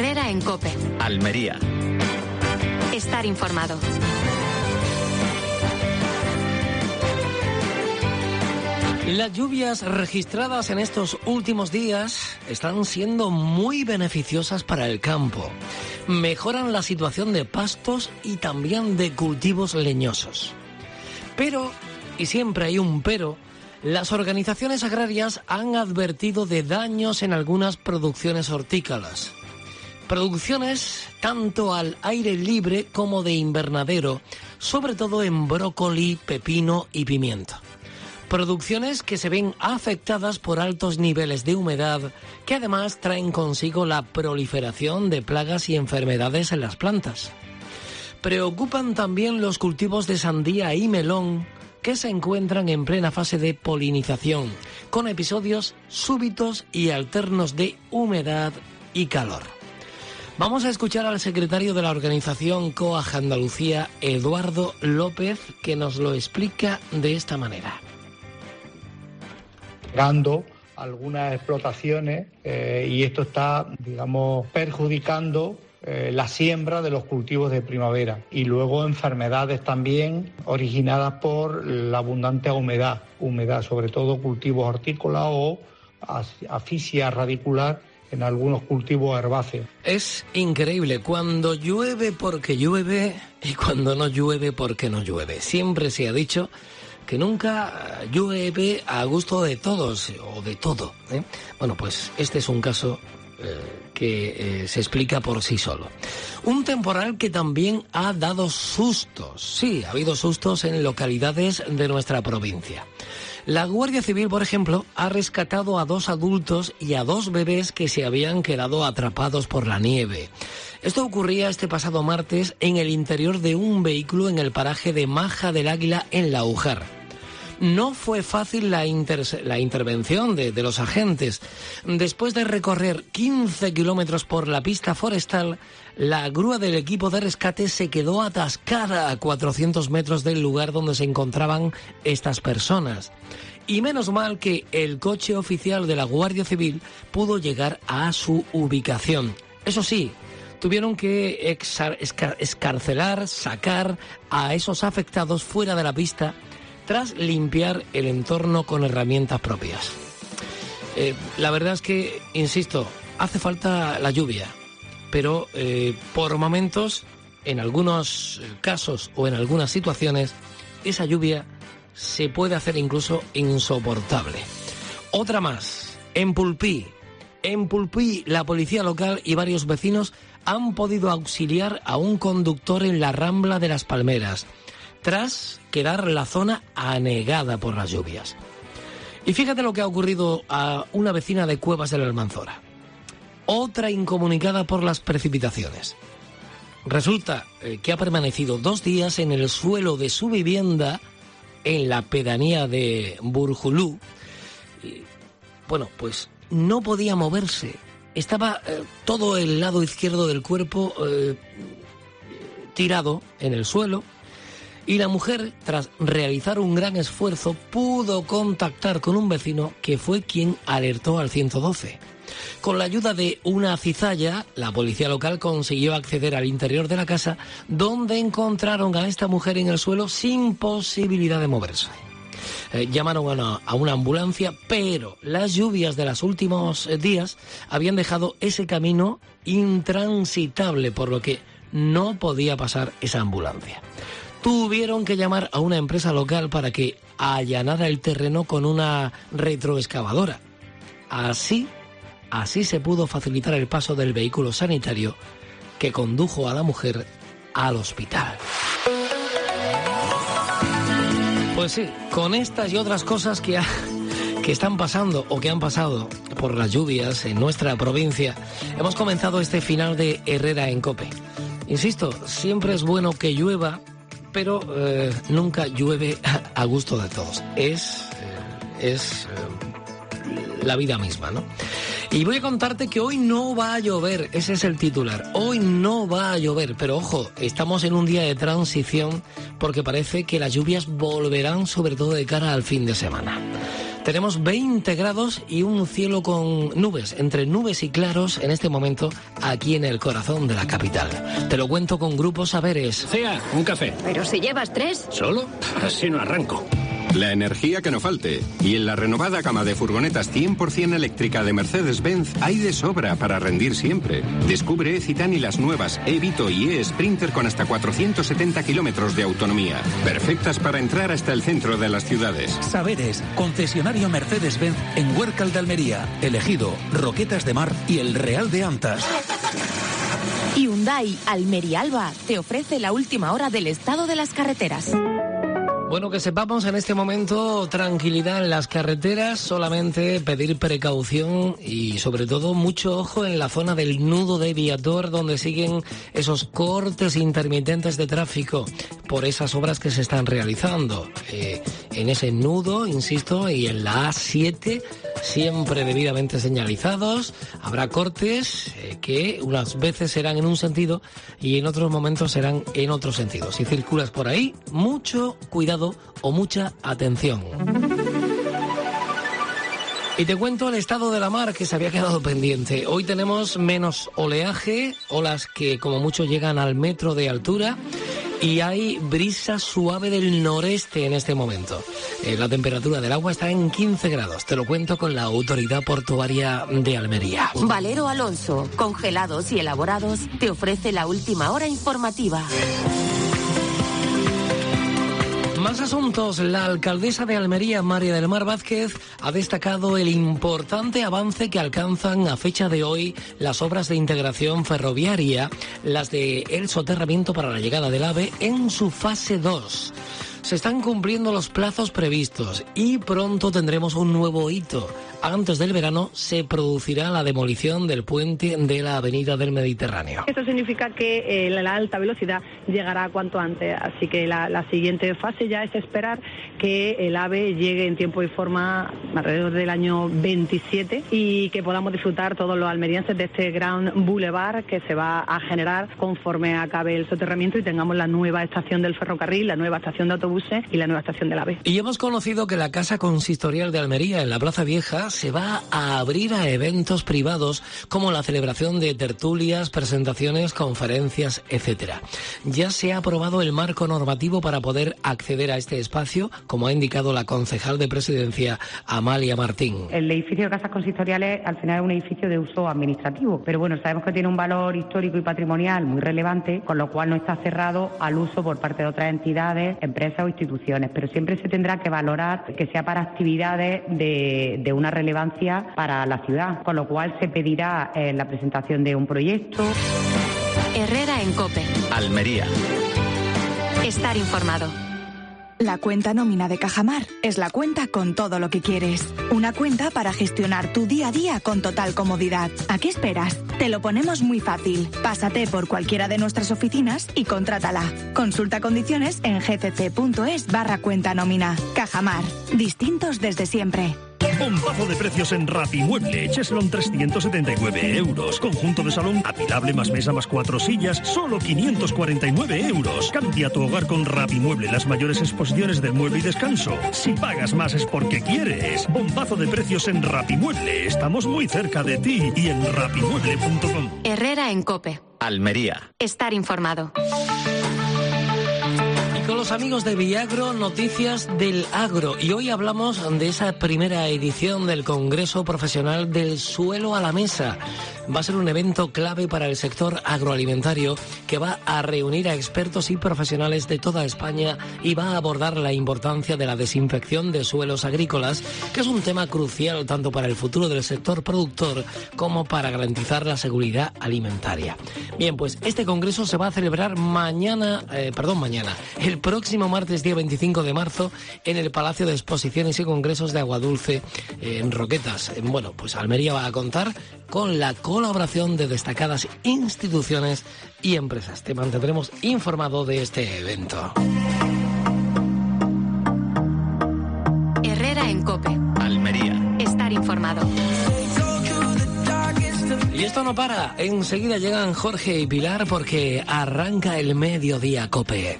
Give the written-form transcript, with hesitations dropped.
Herrera en COPE. Almería. Estar informado. Las lluvias registradas en estos últimos días están siendo muy beneficiosas para el campo. Mejoran la situación de pastos y también de cultivos leñosos. Pero, y siempre hay un pero, las organizaciones agrarias han advertido de daños en algunas producciones hortícolas. Producciones tanto al aire libre como de invernadero, sobre todo en brócoli, pepino y pimiento. Producciones que se ven afectadas por altos niveles de humedad, que además traen consigo la proliferación de plagas y enfermedades en las plantas. Preocupan también los cultivos de sandía y melón, que se encuentran en plena fase de polinización, con episodios súbitos y alternos de humedad y calor. Vamos a escuchar al secretario de la organización COAG Andalucía, Eduardo López, que nos lo explica de esta manera. Algunas explotaciones y esto está, perjudicando la siembra de los cultivos de primavera y luego enfermedades también originadas por la abundante humedad, sobre todo cultivos hortícolas o asfixia radicular en algunos cultivos herbáceos. Es increíble, cuando llueve porque llueve y cuando no llueve porque no llueve. Siempre se ha dicho que nunca llueve a gusto de todos o de todo, ¿eh? Bueno, pues este es un caso que se explica por sí solo. Un temporal que también ha dado sustos. Sí, ha habido sustos en localidades de nuestra provincia. La Guardia Civil, por ejemplo, ha rescatado a 2 adultos y a 2 bebés que se habían quedado atrapados por la nieve. Esto ocurría este pasado martes en el interior de un vehículo en el paraje de Maja del Águila, en La Ujar. No fue fácil la intervención de los agentes. Después de recorrer 15 kilómetros por la pista forestal, la grúa del equipo de rescate se quedó atascada a 400 metros del lugar donde se encontraban estas personas. Y menos mal que el coche oficial de la Guardia Civil pudo llegar a su ubicación. Eso sí, tuvieron que escarcelar, sacar a esos afectados fuera de la pista tras limpiar el entorno con herramientas propias. La verdad es que, insisto, hace falta la lluvia, pero por momentos, en algunos casos o en algunas situaciones, esa lluvia se puede hacer incluso insoportable. Otra más, en Pulpí. En Pulpí, la policía local y varios vecinos han podido auxiliar a un conductor en la Rambla de las Palmeras, tras quedar la zona anegada por las lluvias. Y fíjate lo que ha ocurrido a una vecina de Cuevas de la Almanzora. Otra incomunicada por las precipitaciones. Resulta que ha permanecido 2 días en el suelo de su vivienda en la pedanía de Burjulú. Bueno, pues no podía moverse. Estaba todo el lado izquierdo del cuerpo tirado en el suelo. Y la mujer, tras realizar un gran esfuerzo, pudo contactar con un vecino que fue quien alertó al 112. Con la ayuda de una cizalla, la policía local consiguió acceder al interior de la casa, donde encontraron a esta mujer en el suelo sin posibilidad de moverse. Llamaron a una ambulancia, pero las lluvias de los últimos días habían dejado ese camino intransitable, por lo que no podía pasar esa ambulancia. Tuvieron que llamar a una empresa local para que allanara el terreno con una retroexcavadora. Así se pudo facilitar el paso del vehículo sanitario que condujo a la mujer al hospital. Pues sí, con estas y otras cosas que están pasando o que han pasado por las lluvias en nuestra provincia, hemos comenzado este final de Herrera en COPE. Insisto, siempre es bueno que llueva, pero nunca llueve a gusto de todos. Es la vida misma, ¿no? Y voy a contarte que hoy no va a llover, ese es el titular. Hoy no va a llover, pero ojo, estamos en un día de transición porque parece que las lluvias volverán, sobre todo de cara al fin de semana. Tenemos 20 grados y un cielo con nubes, entre nubes y claros en este momento aquí en el corazón de la capital. Te lo cuento con Grupo Saberes. Cea, un café. Pero si llevas 3. ¿Solo? Así no arranco. La energía que no falte. Y en la renovada gama de furgonetas 100% eléctrica de Mercedes-Benz hay de sobra para rendir siempre. Descubre E-Citan y las nuevas E-Vito y E-Sprinter con hasta 470 kilómetros de autonomía. Perfectas para entrar hasta el centro de las ciudades. Saberes, concesionario Mercedes-Benz en Huércal de Almería, Elegido, Roquetas de Mar y El Real de Antas. Hyundai Almería Alba te ofrece la última hora del estado de las carreteras. Bueno, que sepamos en este momento tranquilidad en las carreteras, solamente pedir precaución y sobre todo mucho ojo en la zona del nudo de Viator, donde siguen esos cortes intermitentes de tráfico por esas obras que se están realizando. En ese nudo, insisto, y en la A7, siempre debidamente señalizados, habrá cortes que unas veces serán en un sentido y en otros momentos serán en otro sentido. Si circulas por ahí, mucho cuidado o mucha atención. Y te cuento el estado de la mar que se había quedado pendiente. Hoy tenemos menos oleaje, olas que como mucho llegan al metro de altura, y hay brisa suave del noreste en este momento. La temperatura del agua está en 15 grados. Te lo cuento con la Autoridad Portuaria de Almería. Valero Alonso, congelados y elaborados, te ofrece la última hora informativa. Más asuntos. La alcaldesa de Almería, María del Mar Vázquez, ha destacado el importante avance que alcanzan a fecha de hoy las obras de integración ferroviaria, las de el soterramiento para la llegada del AVE en su fase 2. Se están cumpliendo los plazos previstos y pronto tendremos un nuevo hito. Antes del verano se producirá la demolición del puente de la Avenida del Mediterráneo. Esto significa que la alta velocidad llegará cuanto antes, así que la siguiente fase ya es esperar que el AVE llegue en tiempo y forma alrededor del año 27 y que podamos disfrutar todos los almerienses de este gran boulevard que se va a generar conforme acabe el soterramiento y tengamos la nueva estación del ferrocarril, la nueva estación de autobuses y la nueva estación del AVE. Y hemos conocido que la Casa Consistorial de Almería, en la Plaza Vieja, se va a abrir a eventos privados como la celebración de tertulias, presentaciones, conferencias, etc. Ya se ha aprobado el marco normativo para poder acceder a este espacio, como ha indicado la concejal de Presidencia, Amalia Martín. El edificio de Casas Consistoriales al final es un edificio de uso administrativo, pero bueno, sabemos que tiene un valor histórico y patrimonial muy relevante, con lo cual no está cerrado al uso por parte de otras entidades, empresas o instituciones, pero siempre se tendrá que valorar que sea para actividades de una relevancia para la ciudad, con lo cual se pedirá la presentación de un proyecto. Herrera en COPE. Almería. Estar informado. La cuenta nómina de Cajamar es la cuenta con todo lo que quieres. Una cuenta para gestionar tu día a día con total comodidad. ¿A qué esperas? Te lo ponemos muy fácil. Pásate por cualquiera de nuestras oficinas y contrátala. Consulta condiciones en gcc.es/cuenta nómina. Cajamar. Distintos desde siempre. Bombazo de precios en Rapimueble. Cheslon 379 euros. Conjunto de salón apilable más mesa más 4 sillas, solo 549 euros. Cambia tu hogar con Rapimueble, las mayores exposiciones del mueble y descanso. Si pagas más es porque quieres. Bombazo de precios en Rapimueble. Estamos muy cerca de ti y en rapimueble.com. Herrera en COPE. Almería. Estar informado. Con los amigos de Viagro, noticias del agro. Y hoy hablamos de esa primera edición del Congreso Profesional del Suelo a la Mesa. Va a ser un evento clave para el sector agroalimentario que va a reunir a expertos y profesionales de toda España y va a abordar la importancia de la desinfección de suelos agrícolas, que es un tema crucial tanto para el futuro del sector productor como para garantizar la seguridad alimentaria. Bien, pues este congreso se va a celebrar el próximo martes, día 25 de marzo, en el Palacio de Exposiciones y Congresos de Aguadulce, en Roquetas. Bueno, pues Almería va a contar con la colaboración de destacadas instituciones y empresas. Te mantendremos informado de este evento. Herrera en COPE. Almería. Estar informado. Y esto no para. Enseguida llegan Jorge y Pilar porque arranca el Mediodía COPE.